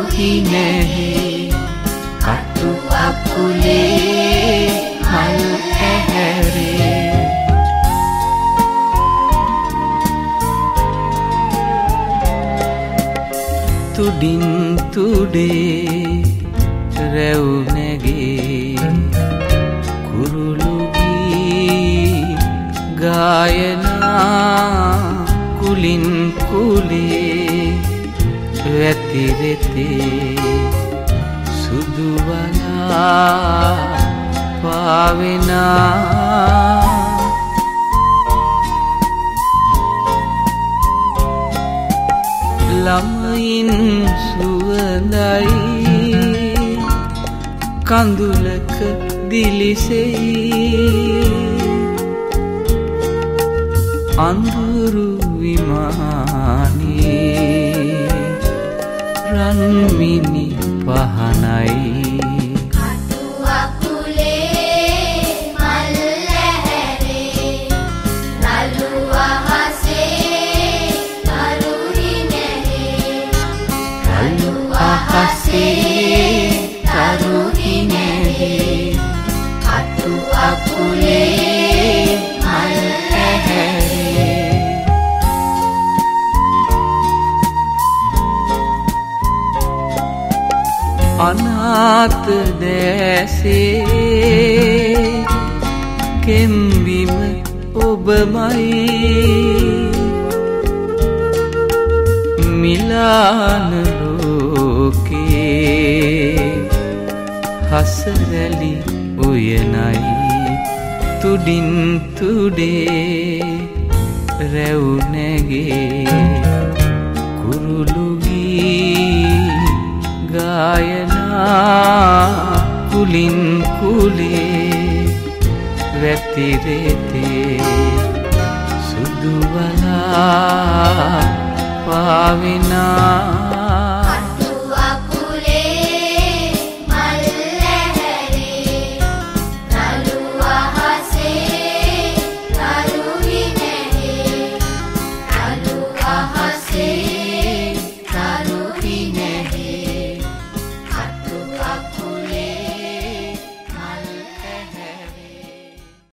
හිනෙහි කටු අකුලේ මල් ඇහැරේ තුඩින් තුඩේ රැව් නැගේ කුරුළුගී ගායනා කුලින් කුලේ වැතිරෙතේ සුදුවලා පාවෙනා ළමයින් සුවඳයි කඳුලක දිලිසෙයි අඳුරු විමානේ රන්මිනි පහනයි කටු අකුලේ මල් ඇහැරේ අනාථ දැසේ කෙම්බිම ඔබමයි මිලාන ලෝකේ හසරැලි උයනයි තුඩින් තුඩේ රැව් නැගේ කුරුළුගී ගායනා කුලින් කුලේ වැතිරෙතේ සුදුවලා පාවෙනා